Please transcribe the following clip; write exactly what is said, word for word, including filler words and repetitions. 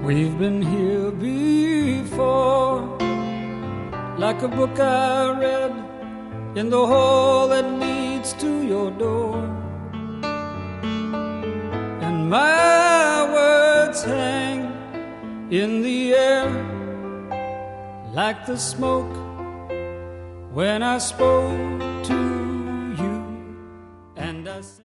We've been here before, like a book I read in the hall that leads to your door. And my words hang in the air like the smoke when I spoke to